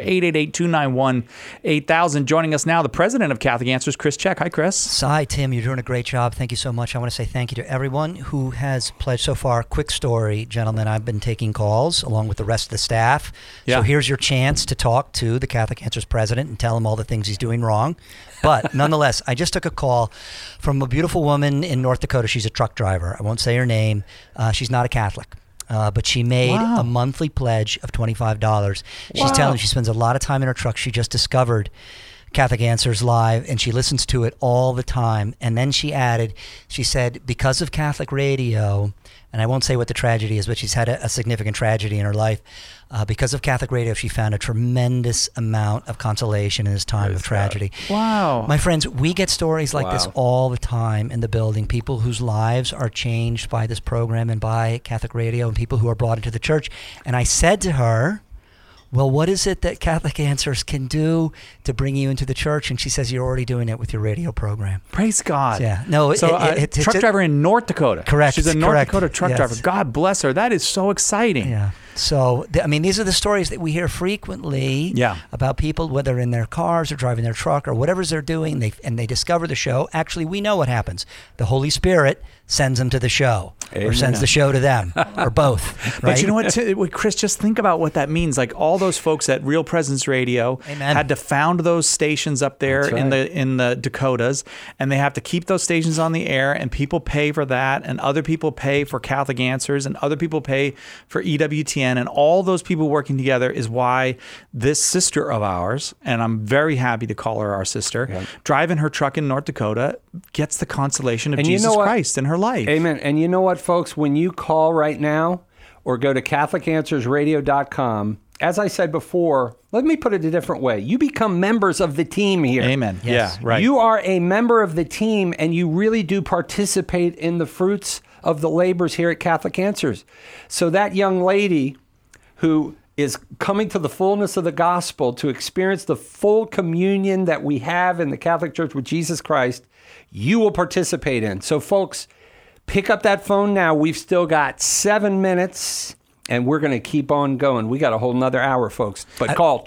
888-291-8000. Joining us now, the president of Catholic Answers, Chris Check. Hi, Chris. Hi, Tim. You're doing a great job. Thank you so much. I want to say thank you to everyone who has pledged so far. Quick story, gentlemen. I've been taking calls along with the rest of the staff. Yeah. So here's your chance to talk to the Catholic Answers president and tell him all the things he's doing wrong. But nonetheless, I just took a call from a beautiful woman in North Dakota. She's a truck driver. I won't say her name. She's not a Catholic. But she made a monthly pledge of $25. She's telling me she spends a lot of time in her truck. She just discovered Catholic Answers Live, and she listens to it all the time. And then she added, she said, because of Catholic radio, and I won't say what the tragedy is, but she's had a significant tragedy in her life. Because of Catholic radio, she found a tremendous amount of consolation in this time of tragedy. Wow. My friends, we get stories like this all the time in the building. People whose lives are changed by this program and by Catholic radio, and people who are brought into the church. And I said to her, well, what is it that Catholic Answers can do to bring you into the church? And she says, you're already doing it with your radio program. Praise God. Yeah. No, truck driver in North Dakota. Correct. She's a North Dakota truck driver. God bless her. That is so exciting. Yeah. So, I mean, these are the stories that we hear frequently about people, whether in their cars or driving their truck or whatever they're doing, they discover the show. Actually, we know what happens. The Holy Spirit sends them to the show. Amen. Or sends the show to them, or both. Right? But you know what, Chris, just think about what that means. Like all those folks at Real Presence Radio had to found those stations up there in the Dakotas, and they have to keep those stations on the air, and people pay for that, and other people pay for Catholic Answers, and other people pay for EWTN, and all those people working together is why this sister of ours, and I'm very happy to call her our sister, driving her truck in North Dakota, gets the consolation of Jesus Christ in her life. Amen. And you know what, folks? When you call right now or go to CatholicAnswersRadio.com, as I said before, let me put it a different way. You become members of the team here. Amen. Yes. Yeah, right. You are a member of the team, and you really do participate in the fruits of the labors here at Catholic Answers. So that young lady who is coming to the fullness of the gospel to experience the full communion that we have in the Catholic Church with Jesus Christ, you will participate in. So folks, pick up that phone now. We've still got 7 minutes, and we're going to keep on going. We got a whole nother hour, folks. But call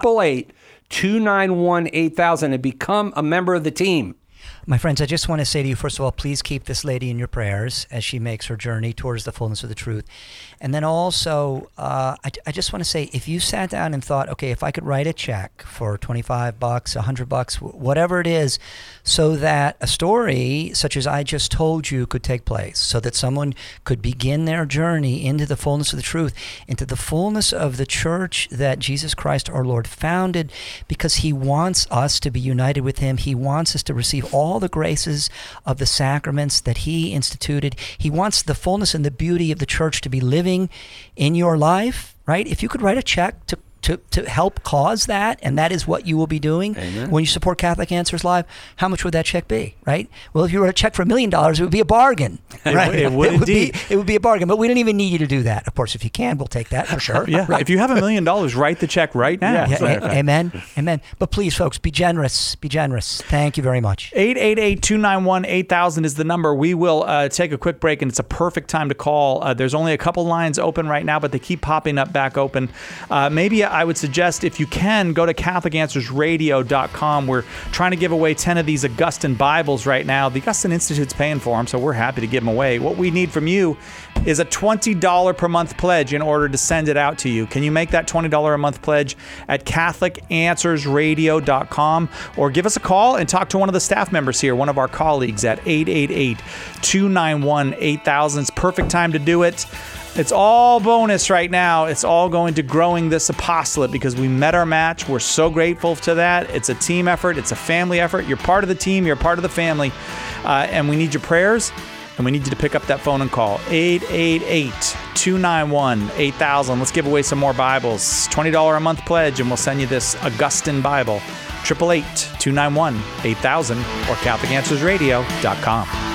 888-291-8000 and become a member of the team. My friends, I just want to say to you, first of all, please keep this lady in your prayers as she makes her journey towards the fullness of the truth. And then also, I just want to say, if you sat down and thought, okay, if I could write a check for $25, $100, whatever it is, so that a story such as I just told you could take place, so that someone could begin their journey into the fullness of the truth, into the fullness of the church that Jesus Christ our Lord founded, because he wants us to be united with him. He wants us to receive all the graces of the sacraments that he instituted. He wants the fullness and the beauty of the church to be living in your life, right? If you could write a check to help cause that, and that is what you will be doing when you support Catholic Answers Live, how much would that check be, right? Well, if you wrote a check for $1 million, it would be a bargain, right? It would indeed. It would be a bargain, but we don't even need you to do that. Of course, if you can, we'll take that for sure. Right. If you have $1 million, write the check right now. Amen. But please, folks, be generous. Be generous. Thank you very much. 888-291-8000 is the number. We will take a quick break, and it's a perfect time to call. There's only a couple lines open right now, but they keep popping up back open. Maybe I would suggest, if you can, go to CatholicAnswersRadio.com. We're trying to give away 10 of these Augustine Bibles right now. The Augustine Institute's paying for them, so we're happy to give them away. What we need from you is a $20 per month pledge in order to send it out to you. Can you make that $20 a month pledge at CatholicAnswersRadio.com, or give us a call and talk to one of the staff members here, one of our colleagues, at 888-291-8000. It's perfect time to do it. It's all bonus right now. It's all going to growing this apostolate because we met our match. We're so grateful to that. It's a team effort. It's a family effort. You're part of the team. You're part of the family. And we need your prayers. And we need you to pick up that phone and call 888-291-8000. Let's give away some more Bibles. $20 a month pledge, and we'll send you this Augustine Bible. 888-291-8000 or CatholicAnswersRadio.com.